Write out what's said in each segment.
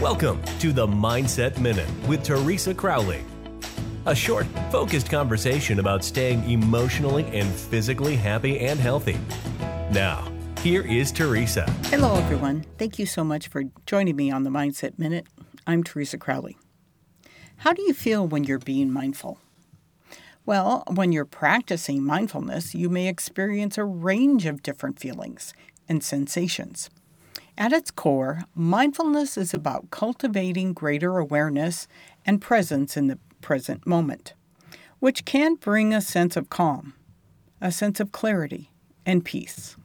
Welcome to the Mindset Minute with Teresa Crowley. A short, focused conversation about staying emotionally and physically happy and healthy. Now, here is Teresa. Hello, everyone. Thank you so much for joining me on the Mindset Minute. I'm Teresa Crowley. How do you feel when you're being mindful? Well, when you're practicing mindfulness, you may experience a range of different feelings and sensations. At its core, mindfulness is about cultivating greater awareness and presence in the present moment, which can bring a sense of calm, a sense of clarity, and peace.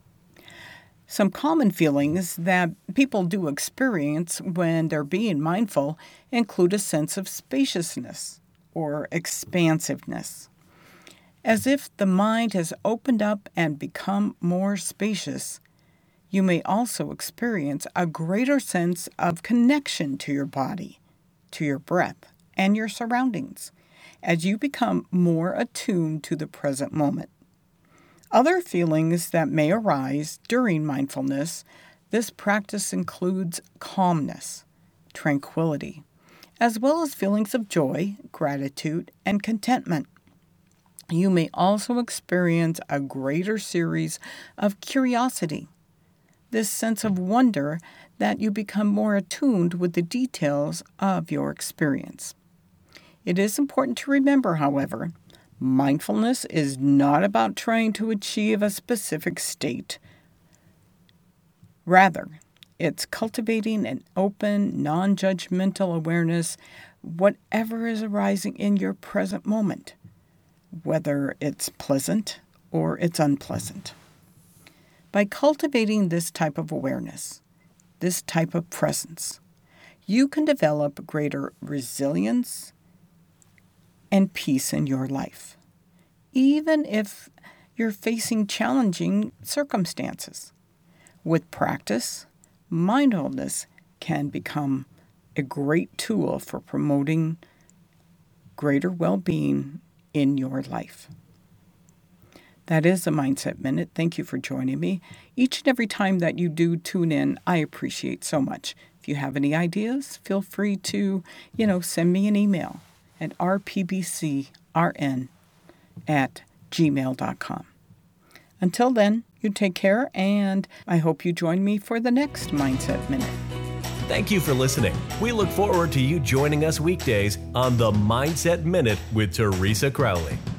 Some common feelings that people do experience when they're being mindful include a sense of spaciousness or expansiveness, as if the mind has opened up and become more spacious. You may also experience a greater sense of connection to your body, to your breath, and your surroundings as you become more attuned to the present moment. Other feelings that may arise during mindfulness, this practice includes calmness, tranquility, as well as feelings of joy, gratitude, and contentment. You may also experience a greater series of curiosity, this sense of wonder that you become more attuned with the details of your experience. It is important to remember, however, mindfulness is not about trying to achieve a specific state. Rather, it's cultivating an open, non-judgmental awareness, whatever is arising in your present moment, whether it's pleasant or it's unpleasant. By cultivating this type of awareness, this type of presence, you can develop greater resilience and peace in your life, even if you're facing challenging circumstances. With practice, mindfulness can become a great tool for promoting greater well-being in your life. That is the Mindset Minute. Thank you for joining me. Each and every time that you do tune in, I appreciate so much. If you have any ideas, feel free to, send me an email at rpbcrn@gmail.com. Until then, you take care, and I hope you join me for the next Mindset Minute. Thank you for listening. We look forward to you joining us weekdays on the Mindset Minute with Teresa Crowley.